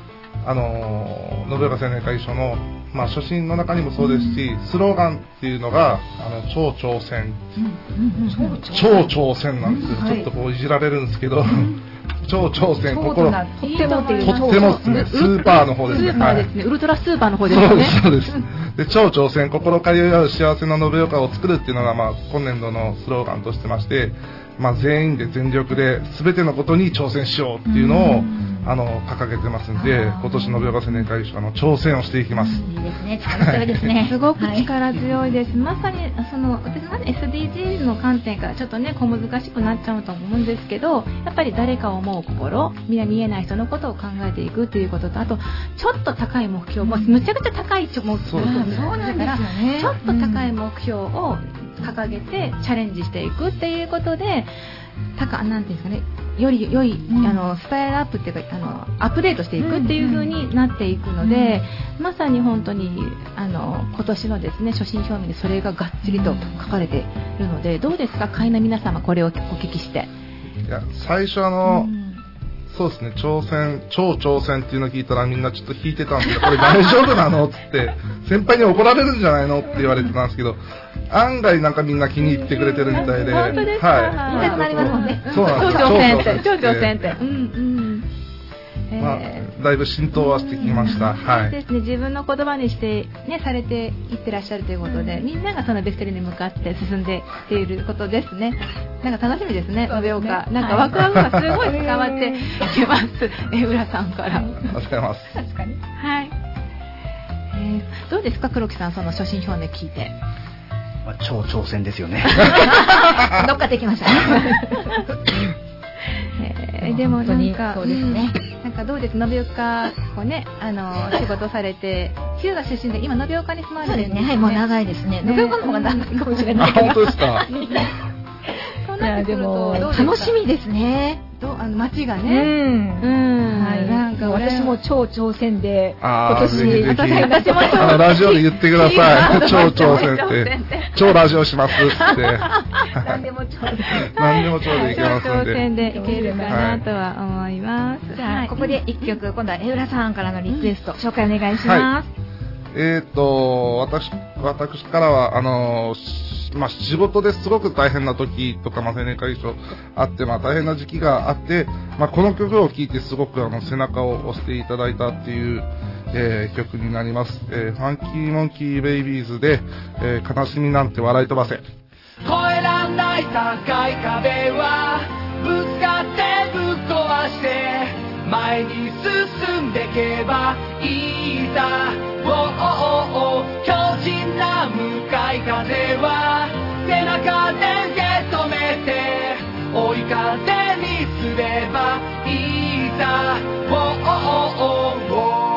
あのー、延岡青年会議所の、まあ、初心の中にもそうですし、スローガンっていうのが、あの超挑戦、超挑戦なんですよ、はい、ちょっとこういじられるんですけど、超挑戦、心、とってもっていう、 とってもですね、スーパーの方ですね、 スーパーですね、はい、ウルトラスーパーの方ですね。 そうです、そうです。で、超挑戦、心借り合う幸せな延岡を作るっていうのが、まあ、今年度のスローガンとしてまして、まあ、全員で全力で全てのことに挑戦しようっていうのを、あの掲げてますんで、今年延岡青年会議所の挑戦をしていきます。 いいですね、力強いですね。 すごく力強いです。まさにその私は エスディージーズ の観点からちょっとね小難しくなっちゃうと思うんですけど、やっぱり誰かを思う心、みんな見えない人のことを考えていくということと、あとちょっと高い目標、もうむちゃくちゃ高い目標、そうなんですよね。ちょっと高い目標を掲げてチャレンジしていくっていうことで、高なんていうんですかね。より良い、うん、あのスパイラルアップっていうかあのアップデートしていくっていう風になっていくので、うん、まさに本当にあの今年のですね初心表明でそれががっちりと書かれているので、どうですか会員の皆様、これをお聞きして。 いや最初あの、うん、そうですね、挑戦超挑戦っていうのを聞いたらみんなちょっと引いてたんですけど、これ大丈夫なのっつって先輩に怒られるんじゃないのって言われてたんですけど、案外なんかみんな気に入ってくれてるみたいで、 本当ですか、 はい、 言いたくなりますもんね。 そうなんです。 超挑戦って超挑戦って、うんうん。 まあ、だいぶ浸透はしてきました。はい。 そうですね、自分の言葉にしてねされていってらっしゃるということで、みんながそのベストリに向かって進んでいることですね。なんか楽しみですね、延岡。なんかワクワクがすごい伝わってきます。え浦さんから。 ありがとうございます。 確かに。 はい。えー、どうですか黒木さん、その初心表明聞いて。 まあ、超挑戦ですよね。 どっかできましたね。 えー、でもなんかそうですね、 うん、なんかどうです延岡こうねあの仕事されて日向出身で今延岡に住まれてるんですね。 そうですね、はい、もう長いですね。延岡の方が長いかもしれないけど。本当ですか。 そうなってくると楽しみですね。 どあの街がね、うんうん、 はい、なんか私も超挑戦で今年私出しましょう。あのラジオで言ってください。超挑戦って超ラジオしますって何でも超で何でも超でいけますんで挑戦でいけるかなとは思います。 じゃあここで一曲、今度は江浦さんからのリクエスト紹介お願いします。 えっと私私からはあのまあ、仕事ですごく大変な時とか、まあ、青年会議所あって、まあ、大変な時期があって、まあ、この曲を聴いてすごくあの背中を押していただいたっていう、えー、曲になります、えー、ファンキーモンキーベイビーズで、えー、悲しみなんて笑い飛ばせ。 越えらんない高い壁はぶつかってぶっ壊して前に進んでけばいいさ。おおお強靭な向かい風は背中で受け止めて追い風にすればいいさ。おおおお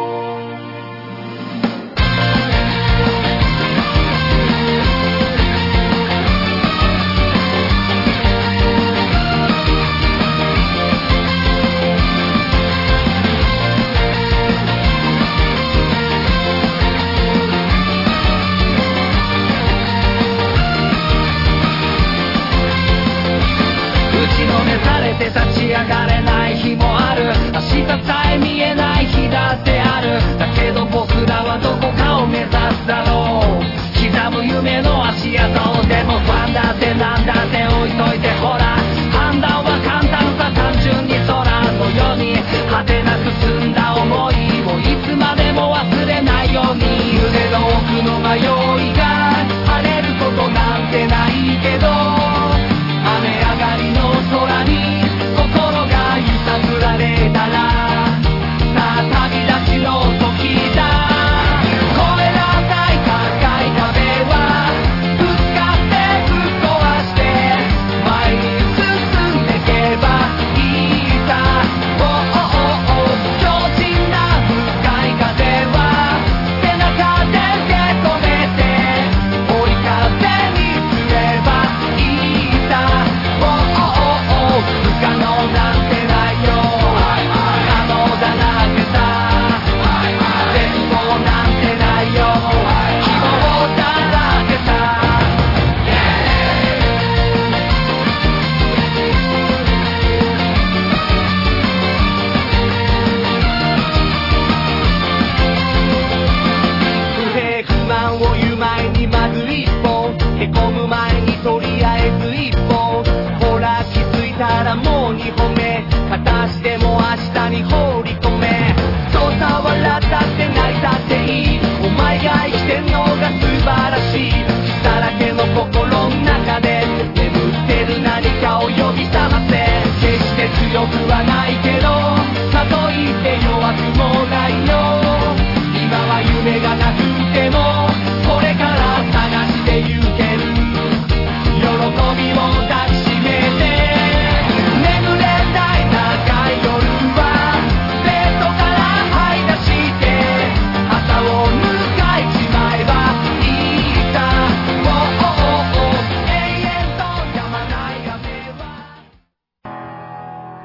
立ち上がれない日もある。明日さえ見えない日だってある。だけど僕らはどこかを目指すだろう。刻む夢の足跡でも不安だってなんだって置いといてほら。判断は簡単さ、単純に空のように果てなく澄んだ思いをいつまでも忘れないように。腕の奥の迷いが晴れることなんてないけど雨上がりの空に揺られたらさあ旅立ちの時だ。越えらない高い壁はぶつかってぶ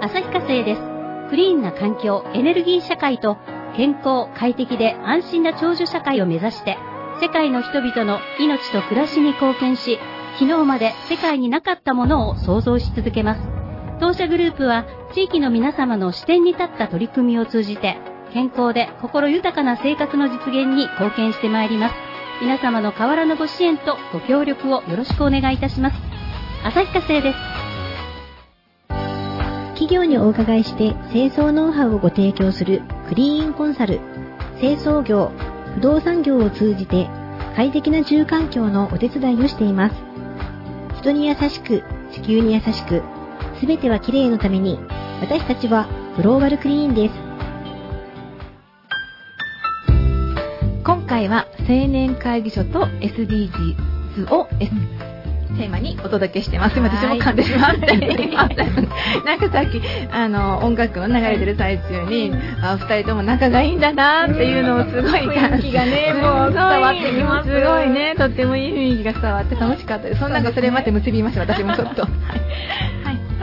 旭化成です。クリーンな環境、エネルギー社会と健康、快適で安心な長寿社会を目指して世界の人々の命と暮らしに貢献し、昨日まで世界になかったものを創造し続けます。当社グループは地域の皆様の視点に立った取り組みを通じて健康で心豊かな生活の実現に貢献してまいります。皆様の変わらぬご支援とご協力をよろしくお願いいたします。旭化成です。 企業にお伺いして清掃ノウハウをご提供するクリーンコンサル。清掃業、不動産業を通じて快適な住環境のお手伝いをしています。人に優しく、地球に優しく、すべてはきれいのために、私たちはグローバルクリーンです。 今回は青年会議所と エスディージーズをテーマにお届けしてます。今私も噛んでしまってなんかさっきあの音楽の流れてる最中にあふたりとも仲がいいんだなっていうのをすごい雰囲気がねもう伝わってきます。すごいね、とってもいい雰囲気が伝わって楽しかったです。そんなのそれまで結びました。私もちょっとはい、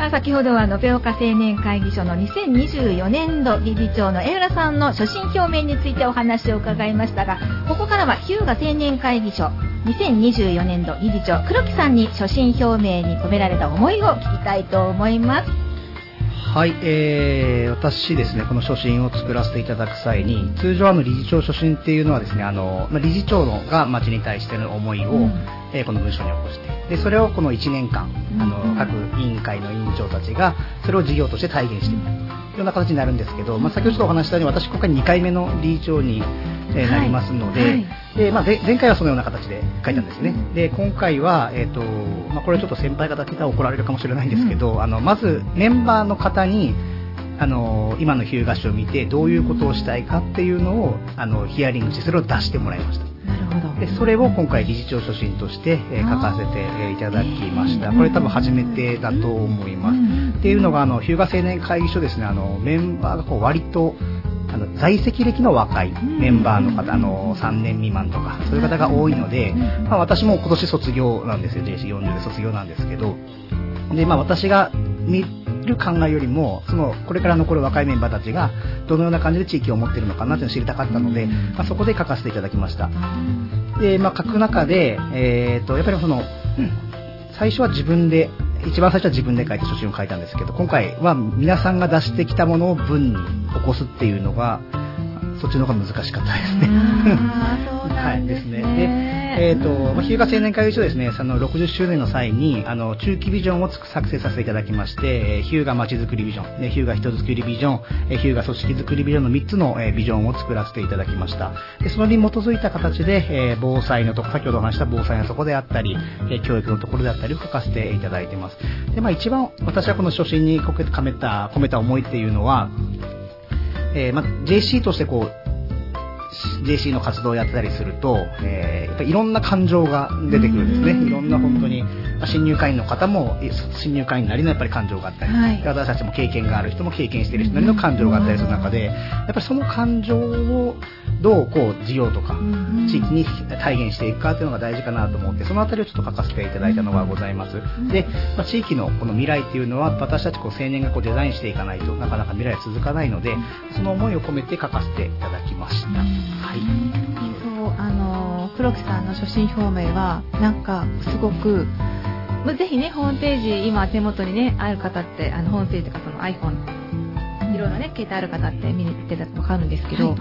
先ほどは延岡青年会議所のにせんにじゅうよねんど理事長の江浦さんの所信表明についてお話を伺いましたが、ここからは日向青年会議所にせんにじゅうよねんど理事長黒木さんに所信表明に込められた思いを聞きたいと思います。 はい、えー、私ですね、この所信を作らせていただく際に、通常あの理事長所信っていうのはですね、あの、まあ、理事長のが町に対しての思いを、うんえー、この文書に起こして、でそれをこのいちねんかん、あの各委員会の委員長たちがそれを事業として体現していくというような形になるんですけど、まあ、先ほどちょっとお話したように私今回にかいめの理事長に、えー、なりますので、はいはいでまあ、で前回はそのような形で書いたんですね。で今回は、えーとまあ、これちょっと先輩方聞いたら怒られるかもしれないんですけど、うん、あのまずメンバーの方にあの今の日向市を見てどういうことをしたいかっていうのをあのヒアリングしてそれを出してもらいました。 なるほど。 でそれを今回理事長所信として、えー、書かせて、えー、いただきました。これ多分初めてだと思います。っていうのがあの日向青年会議所ですね、あのメンバーがこう割とあの在籍歴の若いメンバーの方、あのさんねん未満とかそういう方が多いので、まあ、私も今年卒業なんですよ。 ジェーシーよんじゅう で卒業なんですけど、で、まあ、私が見る考えよりもそのこれから残る若いメンバーたちがどのような感じで地域を持っているのかなというのを知りたかったので、まあ、そこで書かせていただきました。で、まあ、書く中で、えー、とやっぱりその、うん、最初は自分で一番最初は自分で書いて所信を書いたんですけど、今回は皆さんが出してきたものを文に起こすっていうのがそっちの方が難しかったですね。はいですね。で、えーとまあ、日向青年会議所ですね、そのろくじゅっしゅうねんの際にあの中期ビジョンを作成させていただきまして、日向まちづくりビジョン、で日向人づくりビジョン、日向組織づくりビジョンのみっつの、えー、ビジョンを作らせていただきました。でそれに基づいた形で、えー、防災のとこ先ほどお話した防災のところであったり、えー、教育のところであったりを書かせていただいています。で、まあ、一番私はこの所信に込めた込めた思いっていうのは、えーまあ、ジェーシー としてこうジェーシー の活動をやってたりすると、えー、やっぱりいろんな感情が出てくるんですね。いろんな本当に新入会員の方も新入会員なりのやっぱり感情があったり、はい、私たちも経験がある人も経験している人なりの感情があったりする中で、やっぱりその感情をどうこう事業とか地域に体現していくかというのが大事かなと思って、そのあたりをちょっと書かせていただいたのがございます。で、まあ、地域のこの未来っていうのは私たちこう青年がこうデザインしていかないとなかなか未来は続かないので、その思いを込めて書かせていただきました。はい、 そうあの黒木さんの所信表明はなんかすごくぜひねホームページ今手元にねある方ってあのホームページとかその iPhone いろいろね携帯ある方って見に行ってたら分かるんですけど、はい、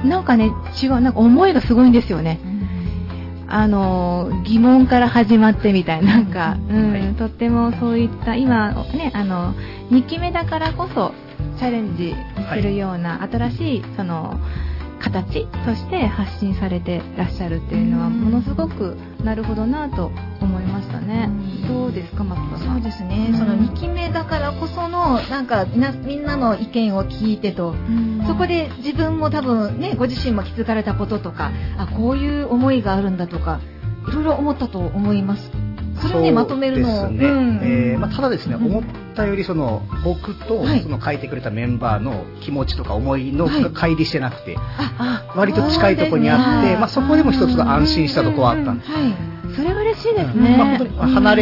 なんかね違うなんか思いがすごいんですよね。あの疑問から始まってみたいな、なんか、うんはい、とってもそういった今ねあのにきめだからこそチャレンジするような新しいその形として発信されてらっしゃるっていうのはものすごくなるほどなと思いましたね。どうですか松田さん。 そうですね、そのにきめだからこそのなんかみんな、みんなの意見を聞いてと、そこで自分も多分ねご自身も気づかれたこととか、あこういう思いがあるんだとかいろいろ思ったと思います。それをねまとめるのを、 ねうんえーまあ、ただですね、うん、思ったよりその僕とその書いてくれたメンバーの気持ちとか思いのが乖離してなくて、はい、割と近いところにあって、そ, まあ、そこでも一つ安心したところはあったんです。 はい、それは嬉しいですね。 うんまあ、本当に離れ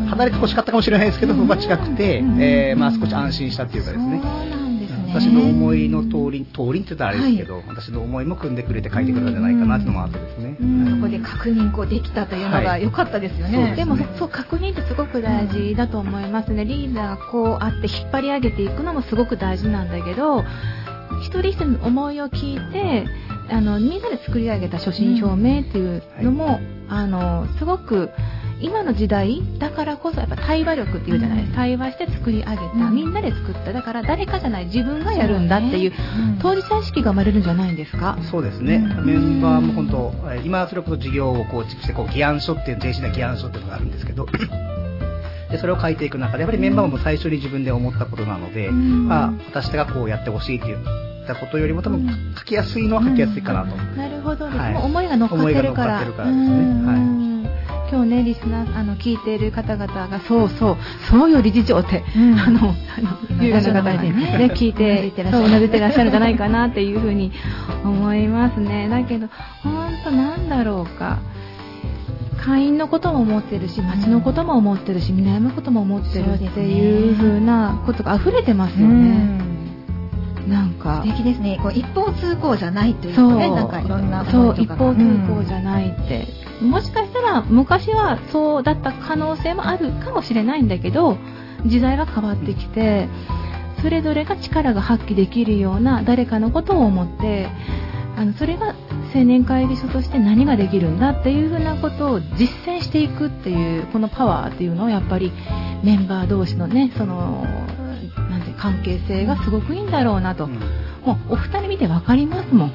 離れて欲しかったかもしれないですけど、僕は近くて、えー、まあ少し安心したっていうかですね。私の思いの通り、通りって言ったらあれですけど、はい、私の思いも組んでくれて書いてくれたんじゃないかなっていうのもあってですね。 そこで確認こうできたというのが良かったですよね。はい、 でもそう確認ってすごく大事だと思いますね。リーダーがこうあって引っ張り上げていくのもすごく大事なんだけど、一人一人の思いを聞いて、あのみんなで作り上げた所信表明っていうのも、うんはい、あのすごく今の時代だからこそやっぱ対話力っていうじゃないですか。対話して作り上げた、うん、みんなで作った、だから誰かじゃない自分がやるんだっていう、ねうん、当事者意識が生まれるんじゃないんですか。 そうですね、うん、メンバーも本当今それこそ事業を構築してこう議案書っていう正式な議案書っていうのがあるんですけどでそれを書いていく中でやっぱりメンバーも最初に自分で思ったことなので、うん、まあ、私がこうやってほしいっていうたことよりも多分書きやすいのは書きやすいかなと、うん、 なるほどです、はい、もう思いが乗っかってるから思いが乗っかってるからですね、はい今日ねリスナーあの聞いている方々がそうそうそうよ理事長って、うん、あのあの優雅な方にねね聞いてそううなずいてらっしゃるんじゃないかなっていうふうに思いますね。だけど本当なんだろうか、会員のことも思ってるし町のことも思ってるし南のことも思ってるっていうふうなことが溢れてますよね。なんか素敵ですね。こう一方通行じゃないというかね、なんかいろんなそう一方通行じゃないって、うん、もしかしたら昔はそうだった可能性もあるかもしれないんだけど、時代が変わってきてそれぞれが力が発揮できるような誰かのことを思って、あのそれが青年会議所として何ができるんだっていうふうなことを実践していくっていうこのパワーっていうのをやっぱりメンバー同士のねそのなんて関係性がすごくいいんだろうなと、うん、もうお二人見て分かりますもん、うん、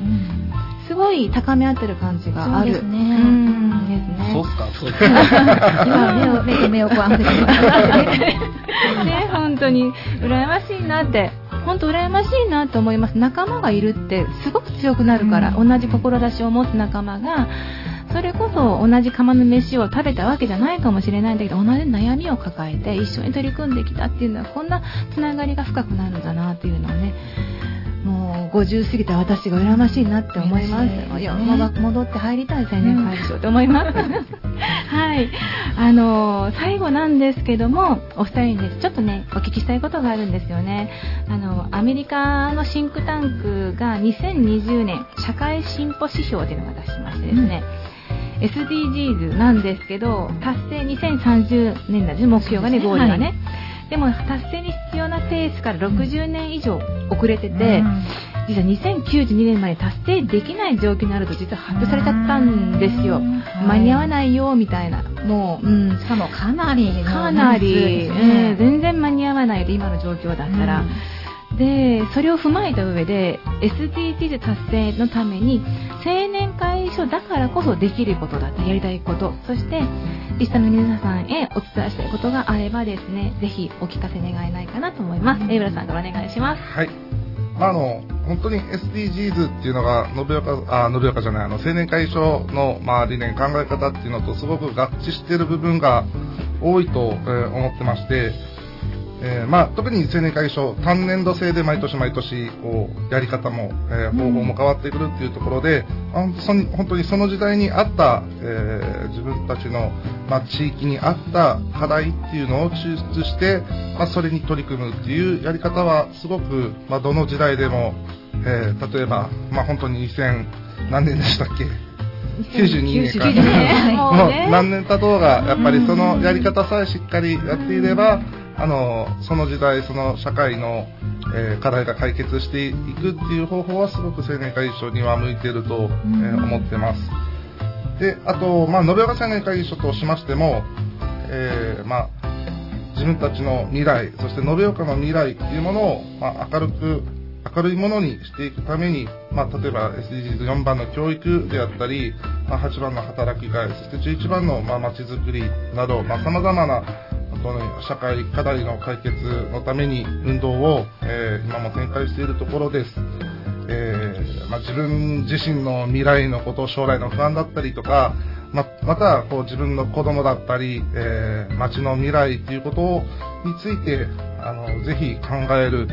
すごい高め合ってる感じがある。 そうですね。うんですね。 そうっすか。そうっすか。今目を目と目をこう合わせてますね。 ね本当に羨ましいなって。本当羨ましいなと思います。仲間がいるってすごく強くなるから、うん、同じ志を持つ仲間がそれこそ同じ釜の飯を食べたわけじゃないかもしれないんだけど、同じ悩みを抱えて一緒に取り組んできたっていうのはこんなつながりが深くなるんだなっていうのをね、もうごじゅう過ぎた私が羨ましいなって思います。いや、戻って入りたい青年会議所って思いますはい、あのー、最後なんですけどもお二人に、ね、ちょっとねお聞きしたいことがあるんですよね。あのアメリカのシンクタンクがにせんにじゅうねん社会進歩指標というのを出しましてですね、うん、エスディージーズ なんですけど達成にせんさんじゅうねんなんです、目標がね、ゴールがね、はい、でも達成に必要なペースからろくじゅうねん以上遅れてて、うん、実はにせんきゅうじゅうにねんまで達成できない状況になると実は発表されちゃったんですよ、うん、間に合わないよみたいな、もう、うん、 しかもかなりかなり、ね、うん、全然間に合わないで今の状況だったら、うん、でそれを踏まえた上で エスディージーズ 達成のために青年会議所だからこそできることだったやりたいこと、そしてリスナーの皆さんへお伝えしたいことがあればですね、ぜひお聞かせ願えないかなと思います。江浦さんからお願いします。 はい、あの本当に エスディージーズ っていうのが延岡あ延岡じゃないあの青年会議所の、まあ、理念考え方っていうのとすごく合致している部分が多いと、えー、思ってまして、えーまあ、特に青年会議所単年度制で毎年毎年こうやり方も、えー、方法も変わってくるっていうところで、うん、本当にその時代に合った、えー、自分たちの、まあ、地域に合った課題っていうのを抽出して、まあ、それに取り組むっていうやり方はすごく、まあ、どの時代でも、えー、例えば、まあ、本当ににせん何年でしたっけきゅうじゅうにねんかもう何年経とうがやっぱりそのやり方さえしっかりやっていれば、あのその時代その社会の、えー、課題が解決していくっていう方法はすごく青年会議所には向いていると、えー、思ってます。であと、まあ、延岡青年会議所としましても、えーまあ、自分たちの未来そして延岡の未来っていうものを、まあ、明るく明るいものにしていくために、まあ、例えば エスディージーズよん 番の教育であったり、まあ、はちばんの働きがい、そしてじゅういちばんのまあ街づくりなど、まあ、様々な社会課題の解決のために運動を、えー、今も展開しているところです。えーまあ、自分自身の未来のこと、将来の不安だったりとか、ま, またこう自分の子供だったり、えー、街の未来ということについてあのぜひ考える、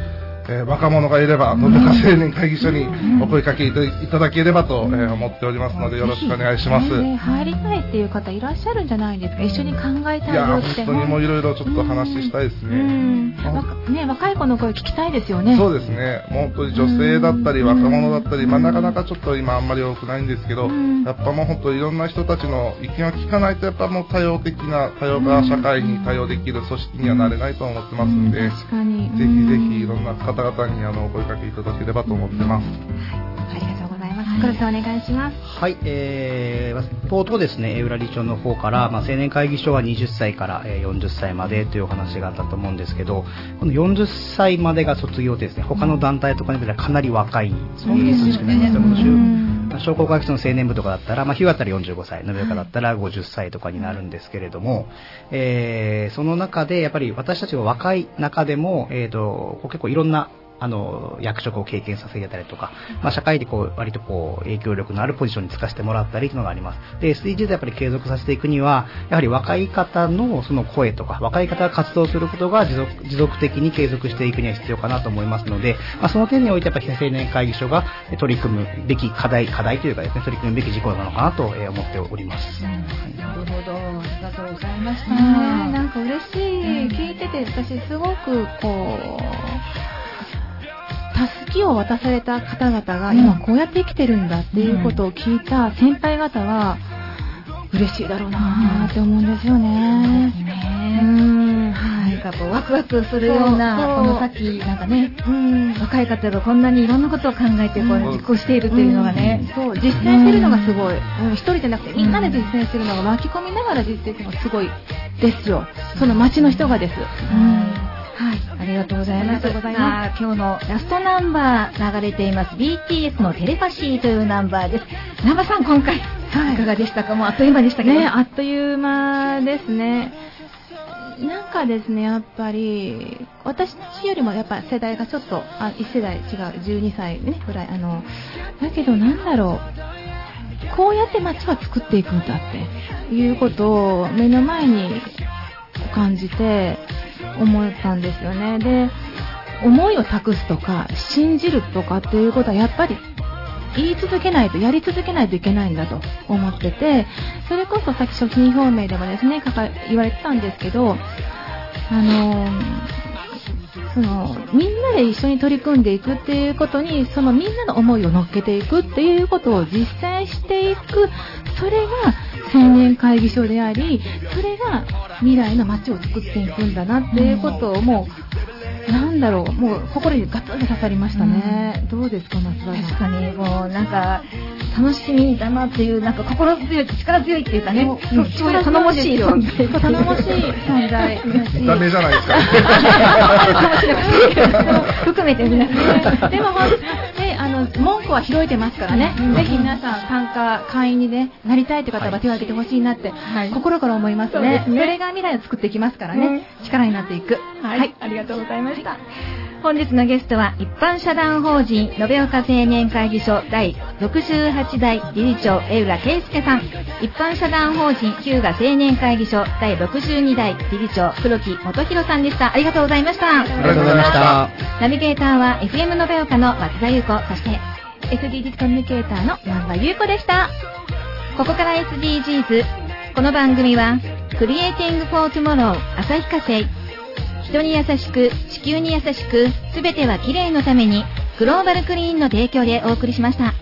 えー、若者がいれば延岡青年会議所にお声かけいただければと、えー、思っておりますのでよろしくお願いします。 ね、入りたいっていう方いらっしゃるんじゃないですか。一緒に考えたいよって。いや本当にもういろいろちょっと話したいですね。うんうん、ね、若い子の声聞きたいですよね。 そうですね。もう本当に女性だったり若者だったり、まあ、なかなかちょっと今あんまり多くないんですけど、やっぱもう本当いろんな人たちの意見を聞かないとやっぱもう多様的な多様化社会に対応できる組織にはなれないと思ってますんで、 確かにぜひぜひいろんな方々にあのお声かけいただければと思ってます。 はい、ありがとうございます。黒田さんお願いします。 はい、えー、冒頭ですね、浦理事長の方から、まあ、青年会議所ははたちからよんじゅっさいまでというお話があったと思うんですけど、このよんじゅっさいまでが卒業ですね、他の団体とかに比べたらかなり若い組織になります。商工会議所の青年部とかだったら、まあ、日向だったらよんじゅうごさい、延岡だったらごじゅっさいとかになるんですけれども、えー、その中でやっぱり私たちが若い中でも、えーと、結構いろんなあの役職を経験させていただいたりとか、まあ、社会でこう割とこう影響力のあるポジションに就かせてもらったりというのがあります。で エスディージー でやっぱり継続させていくにはやはり若い方のその声とか若い方が活動することが持続持続的に継続していくには必要かなと思いますので、まあ、その点においてやっぱり青年会議所が取り組むべき課題課題というかですね取り組むべき事項なのかなと思っております。 なるほど、ありがとうございました。 なんか嬉しい、聞いてて私すごくこうたすきを渡された方々が今こうやって生きてるんだっていうことを聞いた先輩方は嬉しいだろうなって思うんですよね。 うん、はい、なんかこうワクワクするようなこの先なんかね、うん、若い方がこんなにいろんなことを考えてこう実行しているというのがね、 うん、そう実践するのがすごい、うん、一人じゃなくてみんなで実践するのが巻き込みながら実践するのがすごいですよ。その町の人がです。うんはい、ありがとうございます。今日のラストナンバー流れています ビーティーエス のテレパシーというナンバーです。ナンバーさん今回、はい、いかがでしたか。もうあっという間でしたけどね。あっという間ですね。なんかですね、やっぱり私よりもやっぱ世代がちょっとあいち世代違うじゅうにさい、ね、ぐらいあのだけどなんだろう、こうやって街は作っていくんだっていうことを目の前に感じて思ったんですよね。で、思いを託すとか信じるとかっていうことはやっぱり言い続けないとやり続けないといけないんだと思ってて、それこそさっき所信表明でもですね言われてたんですけど、あのそのみんなで一緒に取り組んでいくっていうことにそのみんなの思いを乗っけていくっていうことを実践していく、それが青年会議所であり、それが未来の街を作っていくんだなっていうことをもうなんだろう、もう心にガツンと刺さりましたね。どうですか松田さん。 確かにもうなんか楽しみだなっていう、なんか心強い力強いっていうかね、そういう頼もしい存在、 頼もしい存在見た目じゃないですか含めて皆さんでもね、あの文句は広いてますからね、ぜひ皆さん参加会員に、ね、なりたいという方は手を挙げてほしいなって、はい、心から思いますね。 そうですね。それが未来を作っていきますからね、うん、力になっていく、 はい、はい、ありがとうございました。本日のゲストは一般社団法人延岡青年会議所第ろくじゅうはちだい理事長江浦圭介さん、一般社団法人日向青年会議所第ろくじゅうにだい理事長黒木元弘さんでした。ありがとうございました。 ありがとうございました。 ナビゲーターは エフエム 延岡の松田優子、そしてエスディージー コミュニケーターの南波優子でした。 ここから エスディージーズ、この番組はクリエイティングフォートゥモロー旭化成、人に優しく地球に優しく、すべてはきれいのためにグローバルクリーンの提供でお送りしました。